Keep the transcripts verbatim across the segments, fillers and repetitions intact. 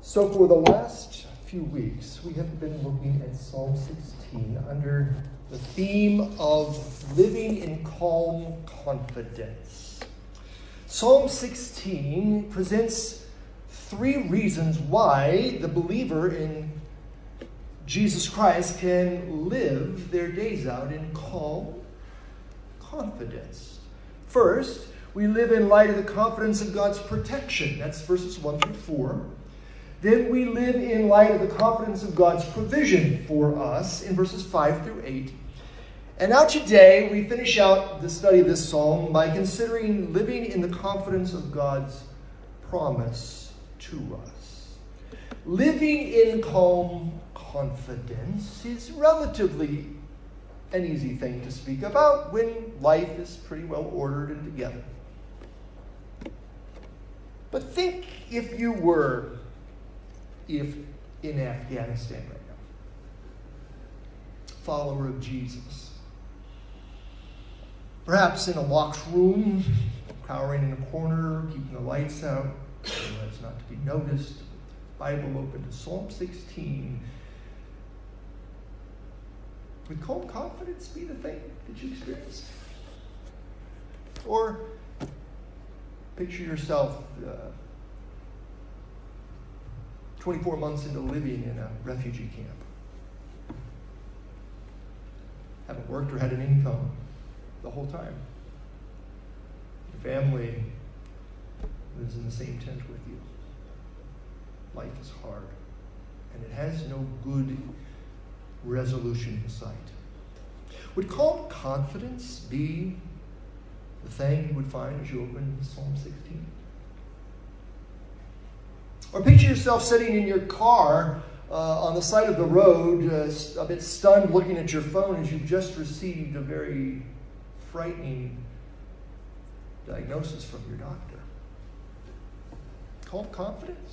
So for the last few weeks, we have been looking at Psalm sixteen under the theme of living in calm confidence. Psalm sixteen presents three reasons why the believer in Jesus Christ can live their days out in calm confidence. First, we live in light of the confidence of God's protection. That's verses one through four. Then we live in light of the confidence of God's provision for us in verses five through eight. And now today we finish out the study of this psalm by considering living in the confidence of God's promise to us. Living in calm confidence is relatively an easy thing to speak about when life is pretty well ordered and together. But think if you were if in Afghanistan right now, follower of Jesus, perhaps in a locked room, cowering in a corner, keeping the lights out, so as not to be noticed, Bible open to Psalm sixteen. Would calm confidence be the thing that you experience? Or picture yourself uh, twenty-four months into living in a refugee camp. Haven't worked or had an income the whole time. Your family lives in the same tent with you. Life is hard, and it has no good resolution in sight. Would calm confidence be the thing you would find as you open Psalm sixteen? Or picture yourself sitting in your car uh, on the side of the road, uh, a bit stunned, looking at your phone as you've just received a very frightening diagnosis from your doctor. Calm confidence?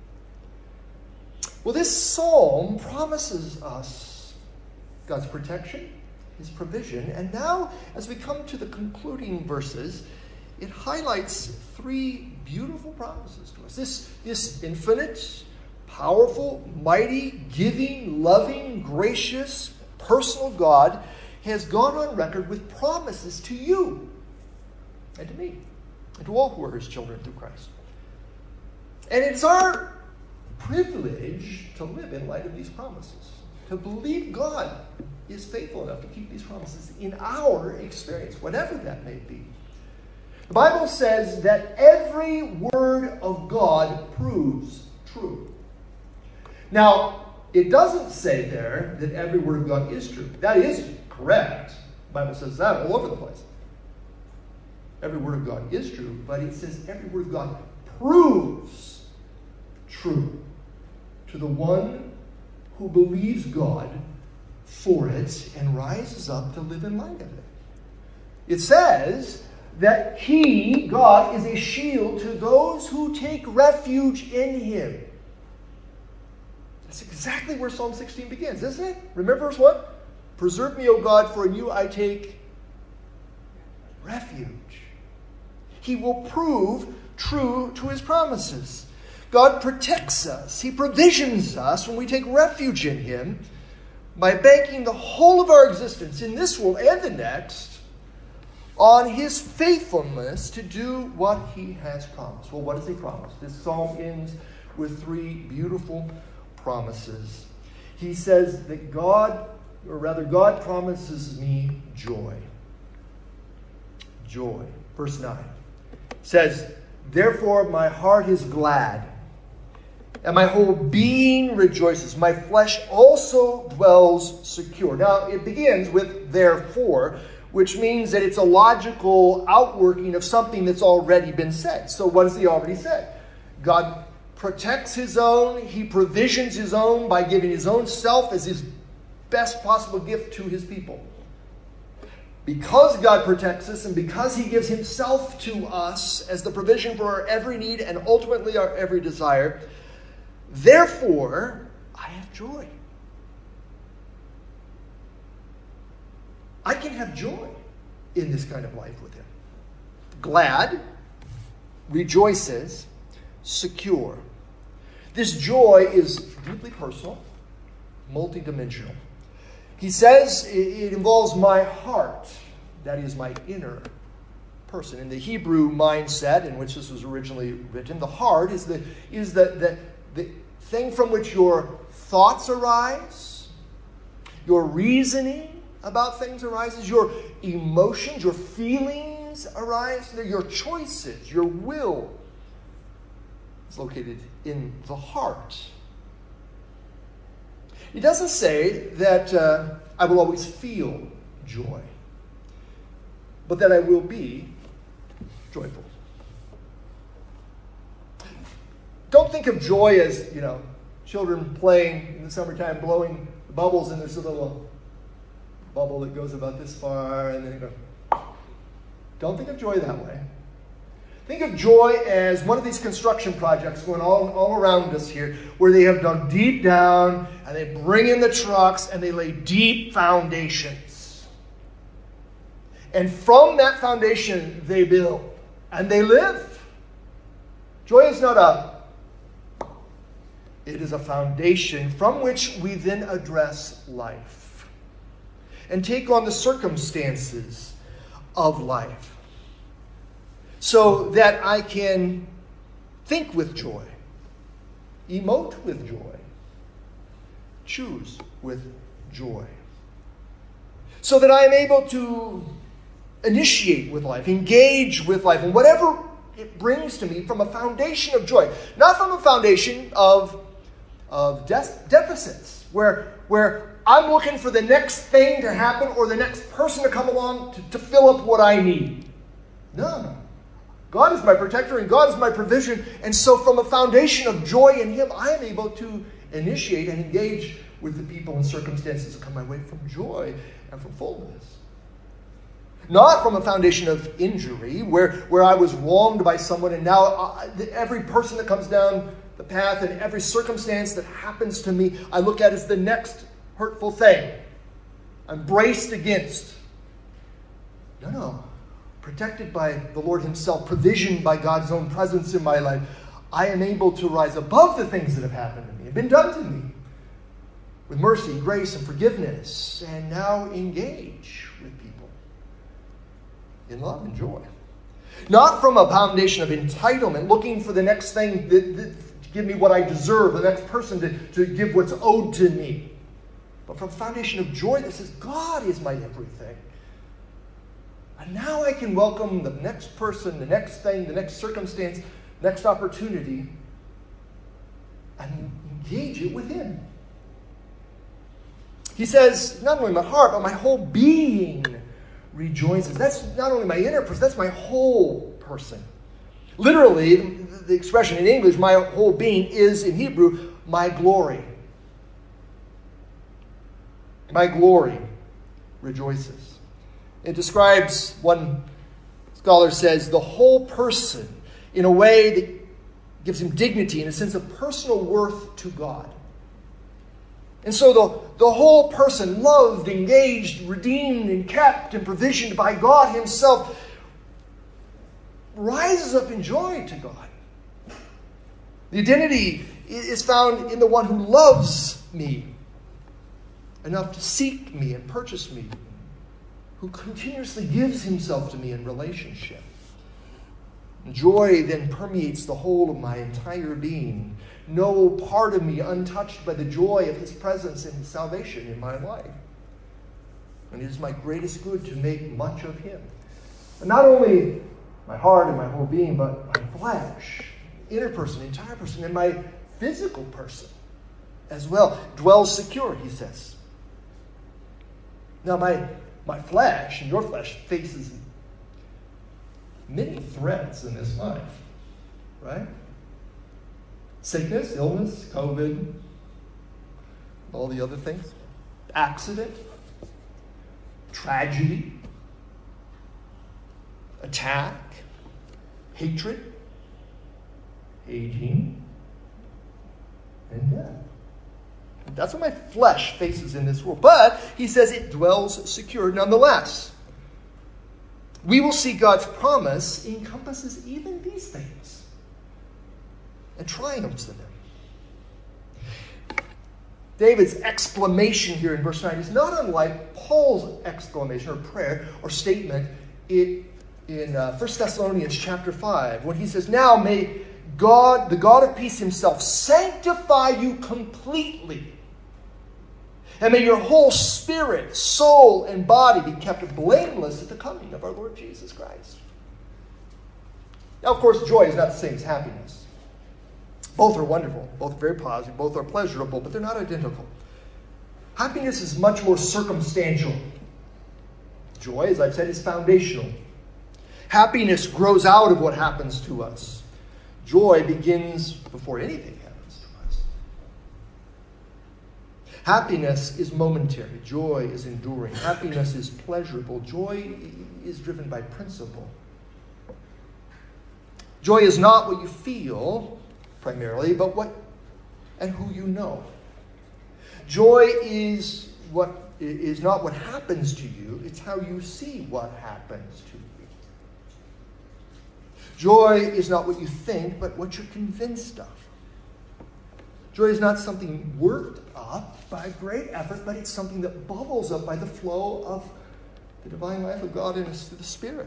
Well, this psalm promises us God's protection, His provision, and now, as we come to the concluding verses, it highlights three beautiful promises to us. This, this infinite, powerful, mighty, giving, loving, gracious, personal God has gone on record with promises to you and to me and to all who are His children through Christ. And it's our privilege to live in light of these promises, to believe God is faithful enough to keep these promises in our experience, whatever that may be. The Bible says that every word of God proves true. Now, it doesn't say there that every word of God is true. That is correct. The Bible says that all over the place. Every word of God is true, but it says every word of God proves true to the one who believes God for it and rises up to live in light of it. It says that He, God, is a shield to those who take refuge in Him. That's exactly where Psalm sixteen begins, isn't it? Remember verse one? Preserve me, O God, for in you I take refuge. He will prove true to His promises. God protects us. He provisions us when we take refuge in Him by banking the whole of our existence in this world and the next on His faithfulness to do what He has promised. Well, what does He promise? This psalm ends with three beautiful promises. He says that God, or rather God promises me joy. Joy. Verse nine says, therefore my heart is glad, and my whole being rejoices. My flesh also dwells secure. Now, it begins with therefore, which means that it's a logical outworking of something that's already been said. So what has He already said? God protects His own. He provisions His own by giving His own self as His best possible gift to His people. Because God protects us and because He gives Himself to us as the provision for our every need and ultimately our every desire, therefore, I have joy. I can have joy in this kind of life with Him. Glad, rejoices, secure. This joy is deeply personal, multidimensional. He says it involves my heart, that is my inner person. In the Hebrew mindset in which this was originally written, the heart is the is the, the, the thing from which your thoughts arise, your reasoning about things arises, your emotions, your feelings arise, your choices, your will is located in the heart. He doesn't say that uh, I will always feel joy, but that I will be joyful. Don't think of joy as, you know, children playing in the summertime, blowing bubbles, and there's a little bubble that goes about this far, and then it goes. Don't think of joy that way. Think of joy as one of these construction projects going all, all around us here, where they have dug deep down, and they bring in the trucks, and they lay deep foundations. And from that foundation, they build, and they live. Joy is not a, it is a foundation from which we then address life and take on the circumstances of life, so that I can think with joy, emote with joy, choose with joy, so that I am able to initiate with life, engage with life, and whatever it brings to me from a foundation of joy, not from a foundation of, of de- deficits, where, where I'm looking for the next thing to happen or the next person to come along to, to fill up what I need. No. God is my protector and God is my provision. And so from a foundation of joy in Him, I am able to initiate and engage with the people and circumstances that come my way from joy and from fullness. Not from a foundation of injury, where, where I was wronged by someone and now I, every person that comes down the path and every circumstance that happens to me, I look at as the next hurtful thing I'm braced against. No, no. Protected by the Lord Himself, provisioned by God's own presence in my life, I am able to rise above the things that have happened to me, have been done to me, with mercy, grace, and forgiveness, and now engage with people in love and joy. Not from a foundation of entitlement, looking for the next thing that, that, to give me what I deserve, the next person to, to give what's owed to me, but from a foundation of joy that says, God is my everything. And now I can welcome the next person, the next thing, the next circumstance, next opportunity, and engage it with Him. He says, not only my heart, but my whole being rejoices. That's not only my inner person, that's my whole person. Literally, the expression in English, my whole being, is in Hebrew, my glory. My glory rejoices. It describes, one scholar says, the whole person in a way that gives him dignity and a sense of personal worth to God. And so the, the whole person, loved, engaged, redeemed, and kept, and provisioned by God Himself, rises up in joy to God. The identity is found in the one who loves me enough to seek me and purchase me, who continuously gives Himself to me in relationship. Joy then permeates the whole of my entire being. No part of me untouched by the joy of His presence and His salvation in my life. And it is my greatest good to make much of Him. And not only my heart and my whole being, but my flesh, inner person, entire person, and my physical person as well dwells secure, he says. Now my My flesh and your flesh faces many threats in this life, right? Sickness, illness, COVID, all the other things. Accident, tragedy, attack, hatred, aging, and death. That's what my flesh faces in this world. But he says it dwells secure nonetheless. We will see God's promise encompasses even these things and triumphs in them. David's exclamation here in verse nine is not unlike Paul's exclamation or prayer or statement in, in uh, First Thessalonians chapter five, when he says, "Now may God, the God of peace himself, sanctify you completely. And may your whole spirit, soul, and body be kept blameless at the coming of our Lord Jesus Christ." Now, of course, joy is not the same as happiness. Both are wonderful. Both are very positive. Both are pleasurable, but they're not identical. Happiness is much more circumstantial. Joy, as I've said, is foundational. Happiness grows out of what happens to us. Joy begins before anything happens to us. Happiness is momentary. Joy is enduring. Happiness is pleasurable. Joy is driven by principle. Joy is not what you feel, primarily, but what and who you know. Joy is what is not what happens to you, it's how you see what happens to you. Joy is not what you think, but what you're convinced of. Joy is not something worked up by great effort, but it's something that bubbles up by the flow of the divine life of God in us through the Spirit.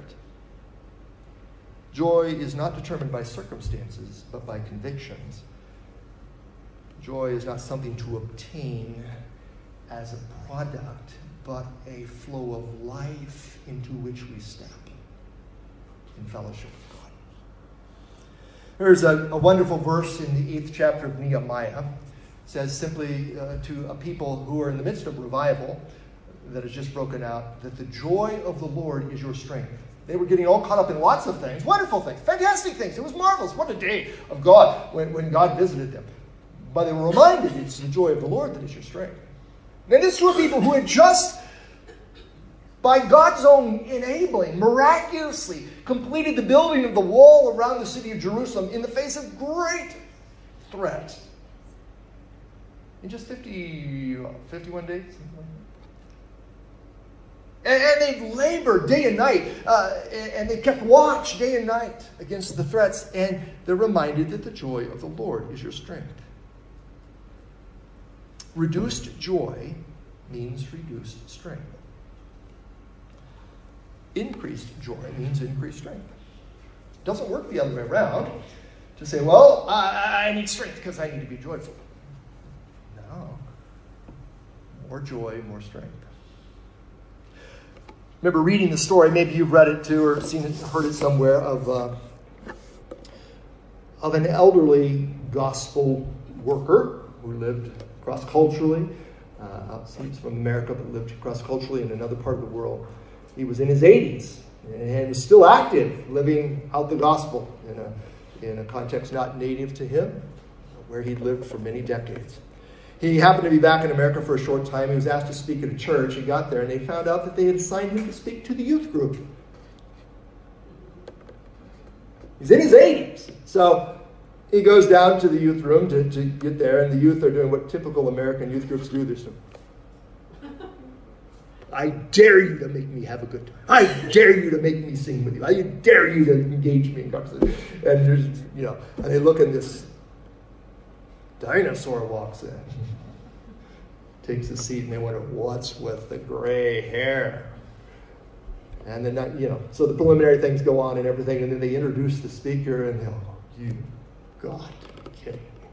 Joy is not determined by circumstances, but by convictions. Joy is not something to obtain as a product, but a flow of life into which we step in fellowship with God. There's a, a wonderful verse in the eighth chapter of Nehemiah. It says simply uh, to a people who are in the midst of revival that has just broken out, that the joy of the Lord is your strength. They were getting all caught up in lots of things, wonderful things, fantastic things. It was marvelous. What a day of God when, when God visited them. But they were reminded it's the joy of the Lord that is your strength. And this were people who had just, by God's own enabling, miraculously completed the building of the wall around the city of Jerusalem in the face of great threat. In just fifty, fifty-one days? And, and they labored day and night, uh, and, and they kept watch day and night against the threats, and they're reminded that the joy of the Lord is your strength. Reduced joy means reduced strength. Increased joy means increased strength. It doesn't work the other way around to say, well, I, I need strength because I need to be joyful. No. More joy, more strength. Remember reading the story, maybe you've read it too or seen it, heard it somewhere, of, uh, of an elderly gospel worker who lived cross-culturally. Uh, he was from America but lived cross-culturally in another part of the world. He was in his eighties and was still active, living out the gospel in a, in a context not native to him, where he'd lived for many decades. He happened to be back in America for a short time. He was asked to speak at a church. He got there and they found out that they had assigned him to speak to the youth group. He's in his eighties. So he goes down to the youth room to, to get there, and the youth are doing what typical American youth groups do. They're saying, I dare you to make me have a good time. I dare you to make me sing with you. I dare you to engage me in conversation. And there's, you know, and they look, and this dinosaur walks in, takes a seat, and they wonder, what's with the gray hair? And then, you know, so the preliminary things go on and everything, and then they introduce the speaker, and they're like, oh, you got to be kidding me.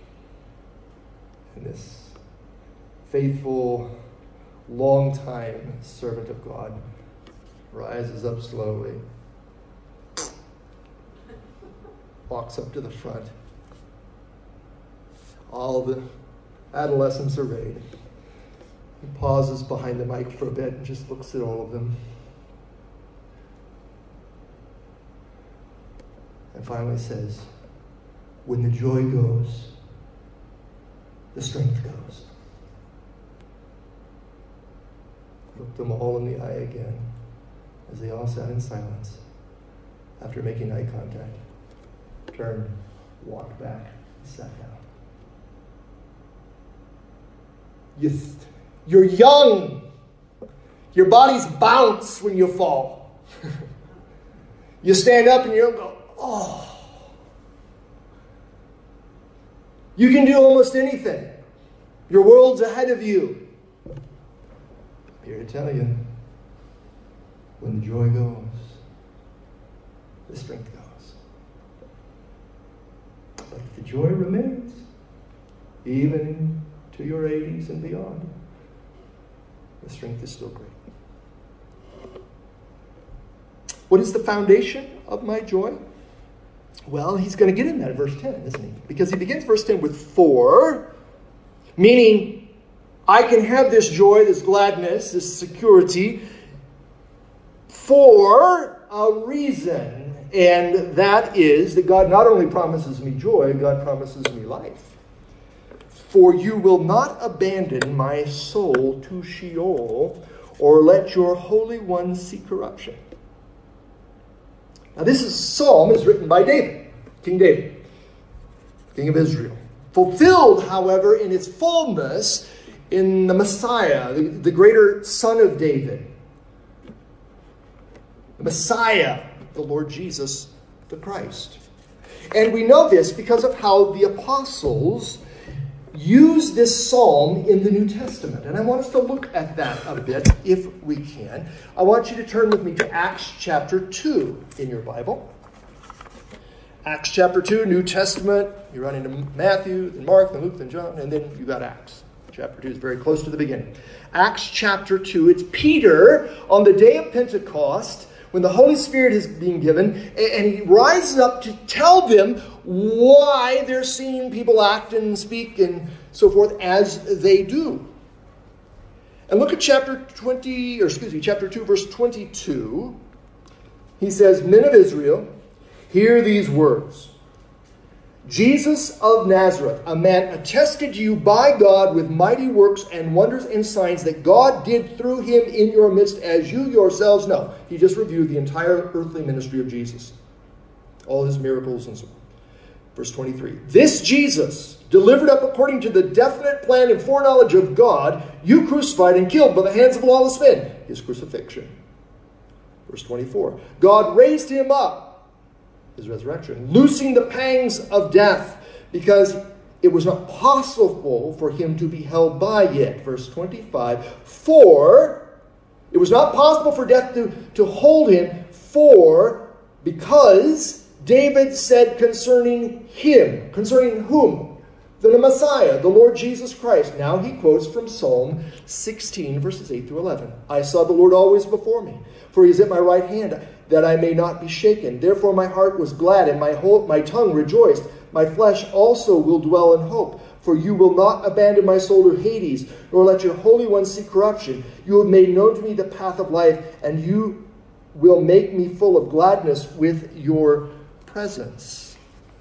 And this faithful, long-time servant of God rises up slowly, walks up to the front. All the adolescents arrayed. He pauses behind the mic for a bit and just looks at all of them. And finally says, when the joy goes, the strength goes. Looked them all in the eye again as they all sat in silence after making eye contact. Turned, walked back, and sat down. You th- you're young. Your bodies bounce when you fall. You stand up and you go, oh. You can do almost anything. Your world's ahead of you. I'm here to tell you, when the joy goes, the strength goes. But if the joy remains, even to your eighties and beyond, the strength is still great. What is the foundation of my joy? Well, he's going to get in that at verse ten, isn't he? Because he begins verse ten with for, meaning I can have this joy, this gladness, this security for a reason. And that is that God not only promises me joy, God promises me life. For you will not abandon my soul to Sheol, or let your Holy One see corruption. Now this is, psalm is written by David, King David, King of Israel. Fulfilled, however, in its fullness in the Messiah, the, the greater son of David. The Messiah, the Lord Jesus, the Christ. And we know this because of how the apostles use this psalm in the New Testament. And I want us to look at that a bit, if we can. I want you to turn with me to Acts chapter two in your Bible. Acts chapter two, New Testament. You run into Matthew, then Mark, then Luke, then John, and then you got Acts. Chapter two is very close to the beginning. Acts chapter two, it's Peter on the day of Pentecost, when the Holy Spirit is being given, and he rises up to tell them why they're seeing people act and speak and so forth as they do. And look at chapter twenty, or excuse me, chapter two, verse twenty-two. He says, Men of Israel, hear these words. Jesus of Nazareth, a man attested to you by God with mighty works and wonders and signs that God did through him in your midst, as you yourselves know. He just reviewed the entire earthly ministry of Jesus. All his miracles and so on. Verse twenty-three. This Jesus, delivered up according to the definite plan and foreknowledge of God, you crucified and killed by the hands of lawless men. His crucifixion. Verse twenty-four. God raised him up, his resurrection, loosing the pangs of death, because it was not possible for him to be held by it. Verse twenty-five. For it was not possible for death to, to hold him, for because David said concerning him, concerning whom? The Messiah, the Lord Jesus Christ. Now he quotes from Psalm sixteen, verses eight through eleven. I saw the Lord always before me, for he is at my right hand, that I may not be shaken. Therefore my heart was glad, and my whole, my tongue rejoiced. My flesh also will dwell in hope. For you will not abandon my soul to Hades, nor let your Holy One see corruption. You have made known to me the path of life, and you will make me full of gladness with your presence.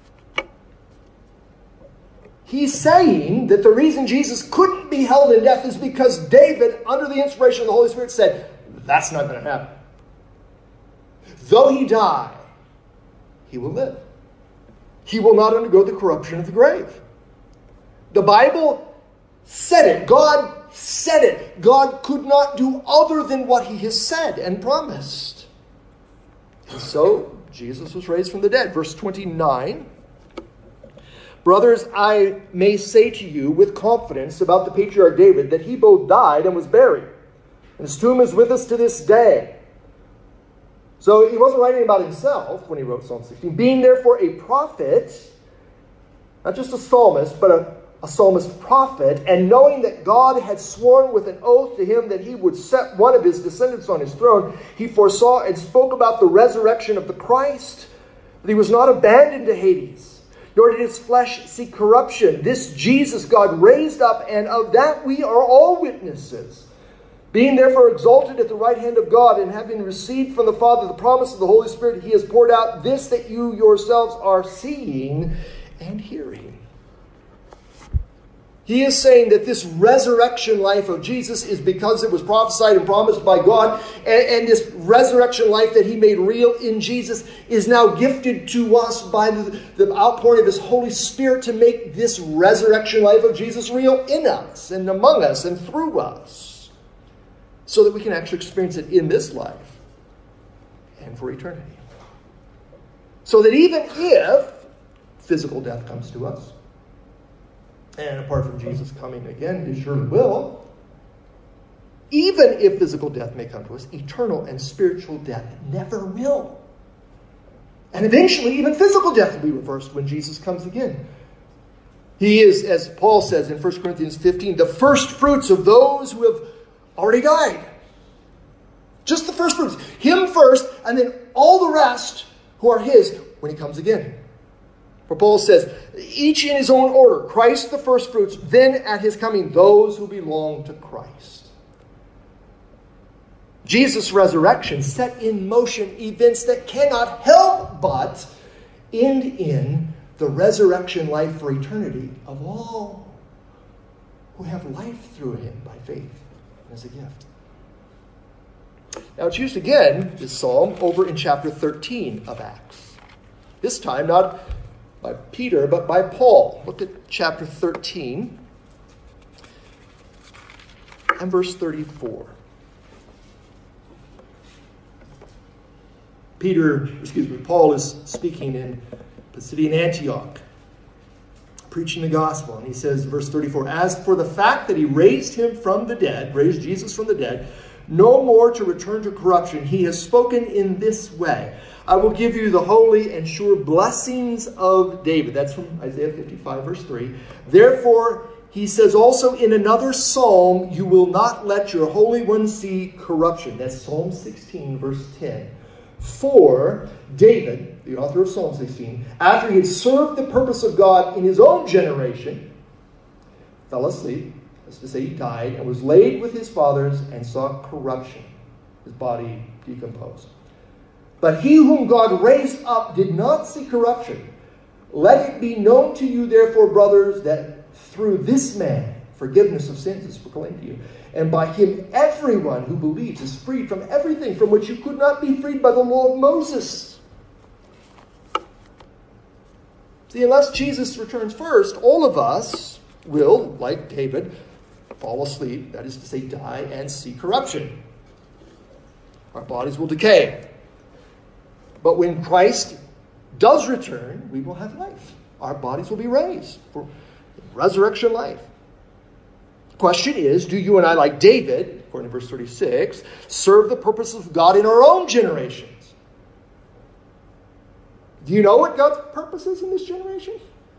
He's saying that the reason Jesus couldn't be held in death is because David, under the inspiration of the Holy Spirit, said, that's not going to happen. Though he die, he will live. He will not undergo the corruption of the grave. The Bible said it. God said it. God could not do other than what he has said and promised. And so, Jesus was raised from the dead. Verse twenty-nine. Brothers, I may say to you with confidence about the patriarch David that he both died and was buried, and his tomb is with us to this day. So he wasn't writing about himself when he wrote Psalm sixteen. Being therefore a prophet, not just a psalmist, but a, a psalmist prophet, and knowing that God had sworn with an oath to him that he would set one of his descendants on his throne, he foresaw and spoke about the resurrection of the Christ, that he was not abandoned to Hades, nor did his flesh see corruption. This Jesus God raised up, and of that we are all witnesses. Being therefore exalted at the right hand of God, and having received from the Father the promise of the Holy Spirit, he has poured out this that you yourselves are seeing and hearing. He is saying that this resurrection life of Jesus is because it was prophesied and promised by God. And, and this resurrection life that he made real in Jesus is now gifted to us by the, the outpouring of his Holy Spirit to make this resurrection life of Jesus real in us and among us and through us, so that we can actually experience it in this life and for eternity. So that even if physical death comes to us, And apart from Jesus coming again, he surely will. Even if physical death may come to us, eternal and spiritual death never will. And eventually, even physical death will be reversed when Jesus comes again. He is, as Paul says in First Corinthians fifteen, the first fruits of those who have already died. Just the first fruits. Him first, and then all the rest who are his when he comes again. For Paul says, each in his own order. Christ the first fruits, then at his coming, those who belong to Christ. Jesus' resurrection set in motion events that cannot help but end in the resurrection life for eternity of all who have life through him by faith as a gift. Now it's used again, this psalm, over in chapter thirteen of Acts. This time not by Peter, but by Paul. Look at chapter thirteen and verse thirty-four. Peter, excuse me, Paul is speaking in Pisidian Antioch, preaching the gospel. And he says, verse thirty-four, as for the fact that he raised him from the dead, raised Jesus from the dead, no more to return to corruption, he has spoken in this way. I will give you the holy and sure blessings of David. That's from Isaiah fifty-five, verse three. Therefore, he says also in another psalm, you will not let your Holy One see corruption. That's Psalm sixteen, verse ten. For David, the author of Psalm sixteen, after he had served the purpose of God in his own generation, fell asleep, as to say he died, and was laid with his fathers and saw corruption, his body decomposed. But he whom God raised up did not see corruption. Let it be known to you, therefore, brothers, that through this man forgiveness of sins is proclaimed to you. And by him everyone who believes is freed from everything from which you could not be freed by the law of Moses. See, unless Jesus returns first, all of us will, like David, fall asleep, that is to say, die, and see corruption. Our bodies will decay. But when Christ does return, we will have life. Our bodies will be raised for resurrection life. The question is, do you and I, like David, according to verse thirty-six, serve the purpose of God in our own generations? Do you know what God's purpose is in this generation?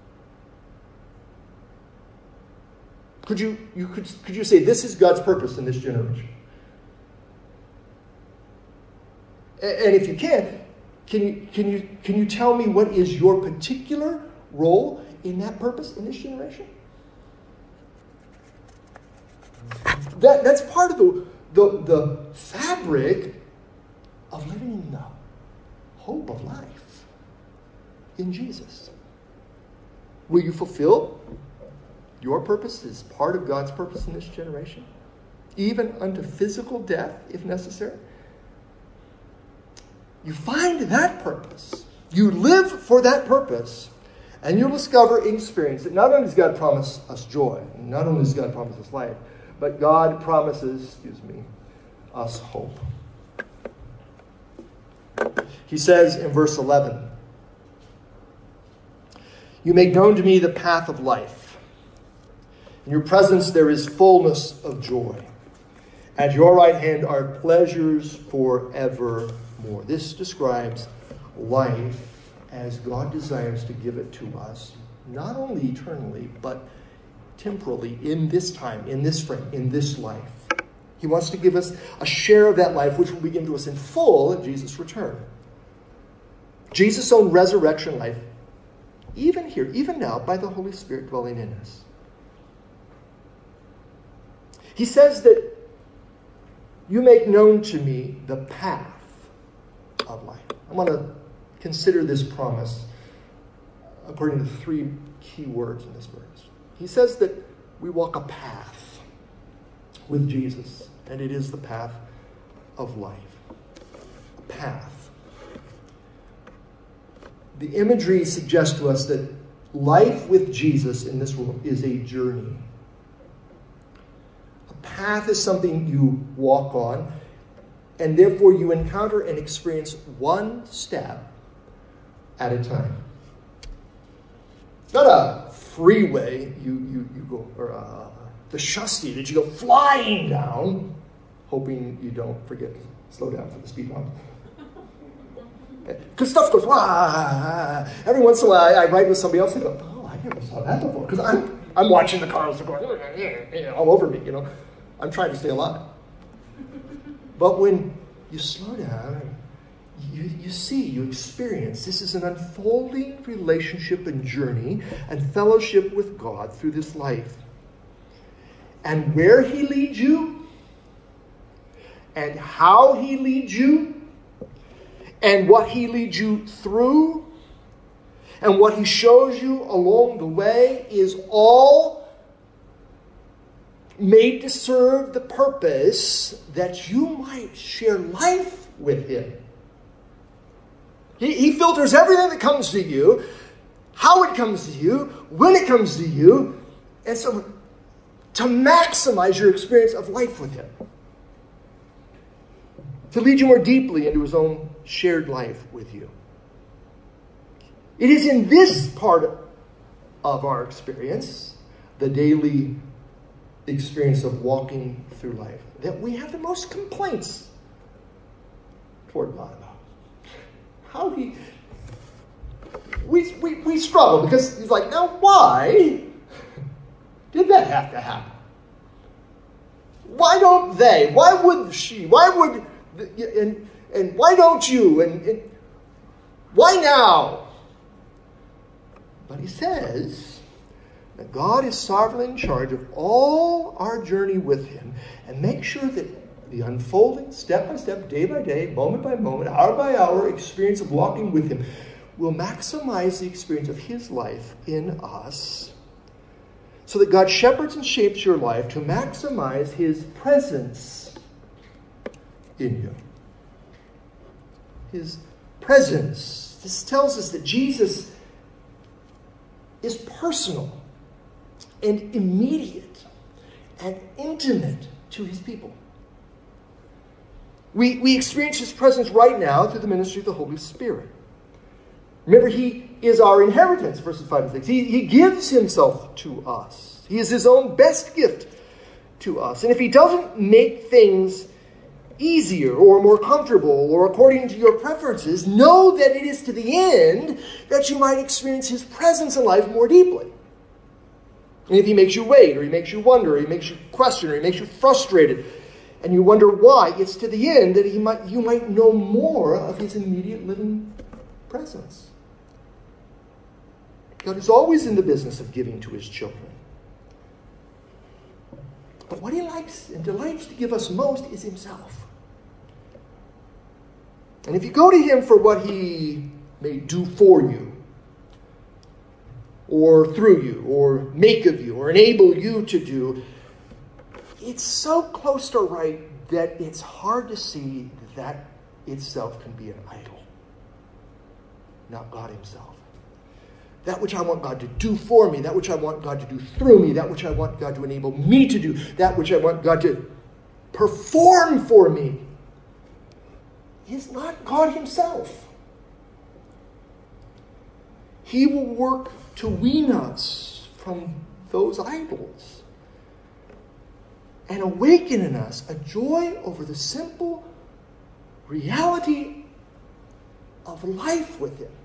Could you, you could, could you say, this is God's purpose in this generation? And if you can, can you, can you, can you tell me what is your particular role in that purpose in this generation? That, that's part of the, the, the fabric of living in the hope of life in Jesus. Will you fulfill your purpose as part of God's purpose in this generation? Even unto physical death, if necessary? You find that purpose. You live for that purpose. And you'll discover and experience that not only does God promise us joy, not only does God promise us life, but God promises, excuse me, us hope. He says in verse eleven, you make known to me the path of life. In your presence there is fullness of joy. At your right hand are pleasures forevermore. This describes life as God desires to give it to us, not only eternally, but temporally, in this time, in this frame, in this life. He wants to give us a share of that life, which will be given to us in full at Jesus' return. Jesus' own resurrection life, even here, even now, by the Holy Spirit dwelling in us. He says that you make known to me the path of life. I want to consider this promise according to the three key words in this verse. He says that we walk a path with Jesus, and it is the path of life. A path. The imagery suggests to us that life with Jesus in this world is a journey. A path is something you walk on, and therefore you encounter and experience one step at a time. It's not a freeway, you, you, you go, or uh, the Shusty, that you go flying down, hoping you don't forget to slow down for the speed bump. Because stuff goes, wah. Every once in a while, I, I ride with somebody else and go, oh, I never saw that before. Because I'm, I'm watching the cars going all over me, you know. I'm trying to stay alive. But when you slow down, you, you see, you experience, this is an unfolding relationship and journey and fellowship with God through this life. And where he leads you, and how he leads you, and what he leads you through, and what he shows you along the way is all made to serve the purpose that you might share life with him. He, he filters everything that comes to you, how it comes to you, when it comes to you, and so to maximize your experience of life with him. To lead you more deeply into his own shared life with you. It is in this part of our experience, the daily experience of walking through life, that we have the most complaints toward God about. How he... We, we, we struggle because he's like, now why did that have to happen? Why don't they? Why would she? Why would... And, and why don't you? And, and why now? But he says that God is sovereignly in charge of all our journey with him and make sure that the unfolding, step by step, day by day, moment by moment, hour by hour experience of walking with him will maximize the experience of his life in us so that God shepherds and shapes your life to maximize his presence in you. His presence. This tells us that Jesus is personal and immediate and intimate to his people. We, we experience his presence right now through the ministry of the Holy Spirit. Remember, he is our inheritance, verses five and six. He, he gives himself to us. He is his own best gift to us. And if he doesn't make things easier or more comfortable or according to your preferences, know that it is to the end that you might experience his presence in life more deeply. And if he makes you wait, or he makes you wonder, or he makes you question, or he makes you frustrated, and you wonder why, it's to the end that he might you might know more of his immediate living presence. God is always in the business of giving to his children. But what he likes and delights to give us most is himself. And if you go to him for what he may do for you, or through you, or make of you, or enable you to do, it's so close to right that it's hard to see that that itself can be an idol, not God himself. That which I want God to do for me, that which I want God to do through me, that which I want God to enable me to do, that which I want God to perform for me, is not God himself. He will work to wean us from those idols and awaken in us a joy over the simple reality of life with him.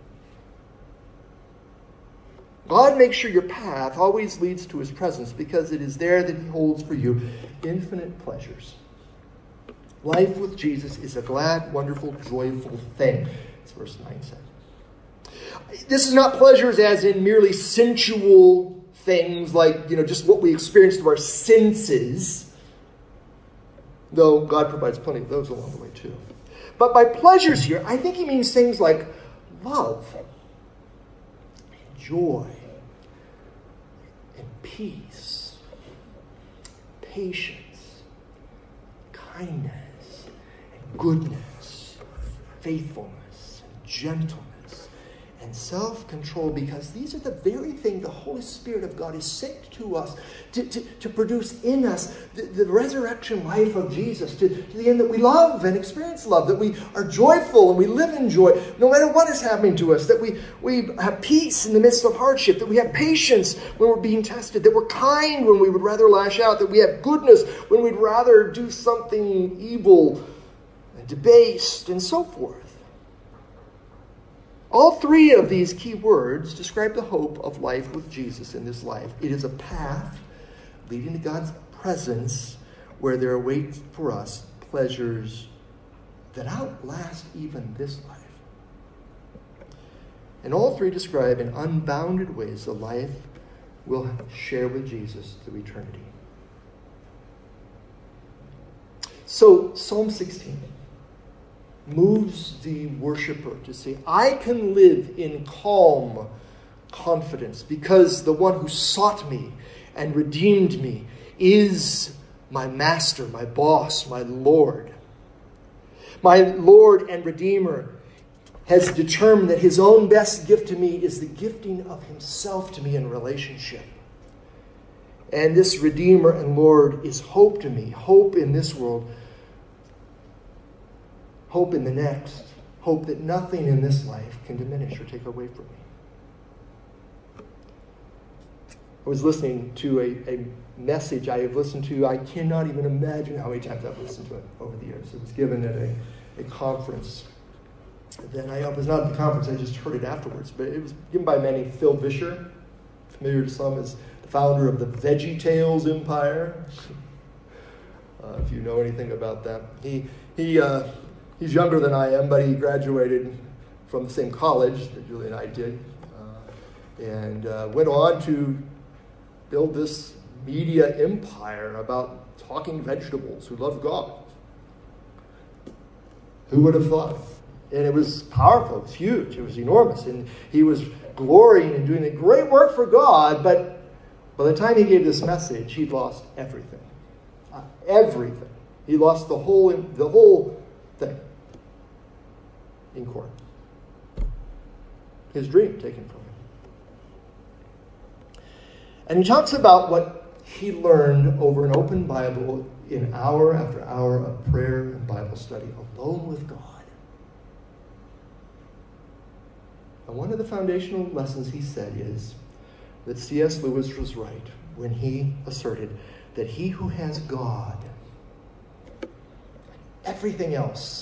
God makes sure your path always leads to his presence because it is there that he holds for you infinite pleasures. Life with Jesus is a glad, wonderful, joyful thing. As verse nine says. This is not pleasures as in merely sensual things like, you know, just what we experience through our senses. Though God provides plenty of those along the way too. But by pleasures here, I think he means things like love, and joy, and peace, patience, kindness, and goodness, faithfulness, and gentleness, and self-control, because these are the very things the Holy Spirit of God is sent to us to, to, to produce in us the, the resurrection life of Jesus, to, to the end that we love and experience love, that we are joyful and we live in joy no matter what is happening to us, that we, we have peace in the midst of hardship, that we have patience when we're being tested, that we're kind when we would rather lash out, that we have goodness when we'd rather do something evil and debased, and so forth. All three of these key words describe the hope of life with Jesus in this life. It is a path leading to God's presence where there await for us pleasures that outlast even this life. And all three describe in unbounded ways the life we'll share with Jesus through eternity. So, Psalm sixteen moves the worshiper to say, I can live in calm confidence because the one who sought me and redeemed me is my master, my boss, my Lord. My Lord and Redeemer has determined that his own best gift to me is the gifting of himself to me in relationship. And this Redeemer and Lord is hope to me, hope in this world, hope in the next, hope that nothing in this life can diminish or take away from me. I was listening to a, a message I have listened to. I cannot even imagine how many times I've listened to it over the years. It was given at a, a conference. Then I was not at the conference, I just heard it afterwards. But it was given by many. Phil Vischer, familiar to some as the founder of the VeggieTales empire. Uh, if you know anything about that. He, he, uh, He's younger than I am, but he graduated from the same college that Julie and I did, uh, and uh, went on to build this media empire about talking vegetables who love God. Who would have thought? And it was powerful, it was huge, it was enormous, and he was glorying and doing a great work for God, but by the time he gave this message, he'd lost everything. Uh, everything. He lost the whole, the whole thing. In court. His dream taken from him. And he talks about what he learned over an open Bible in hour after hour of prayer and Bible study, alone with God. And one of the foundational lessons he said is that C S Lewis was right when he asserted that he who has God, everything else,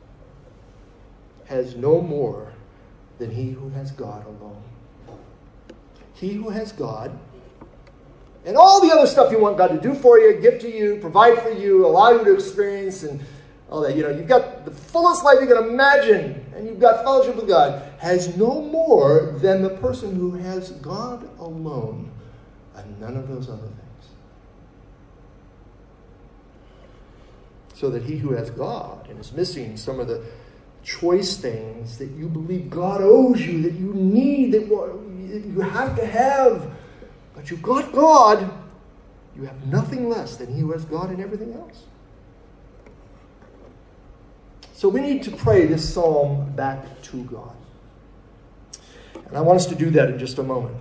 has no more than he who has God alone. He who has God, and all the other stuff you want God to do for you, give to you, provide for you, allow you to experience, and all that. You know, you've got the fullest life you can imagine, and you've got fellowship with God, has no more than the person who has God alone, and none of those other things. So that he who has God and is missing some of the choice things that you believe God owes you, that you need, that you have to have, but you've got God, you have nothing less than he who has God and everything else. So we need to pray this psalm back to God. And I want us to do that in just a moment.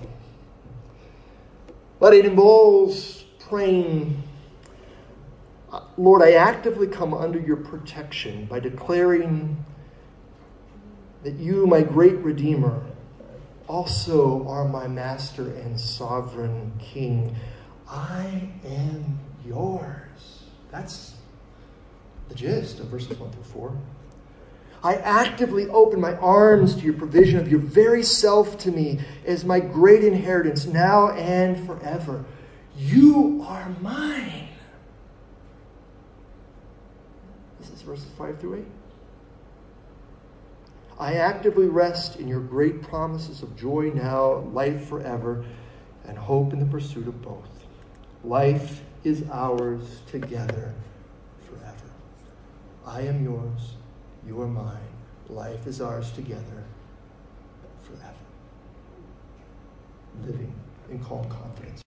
But it involves praying, Lord, I actively come under your protection by declaring that you, my great Redeemer, also are my Master and Sovereign King. I am yours. That's the gist of verses one through four. I actively open my arms to your provision of your very self to me as my great inheritance now and forever. You are mine. This is verses five through eight. I actively rest in your great promises of joy now, life forever, and hope in the pursuit of both. Life is ours together forever. I am yours, you are mine. Life is ours together forever. Living in calm confidence.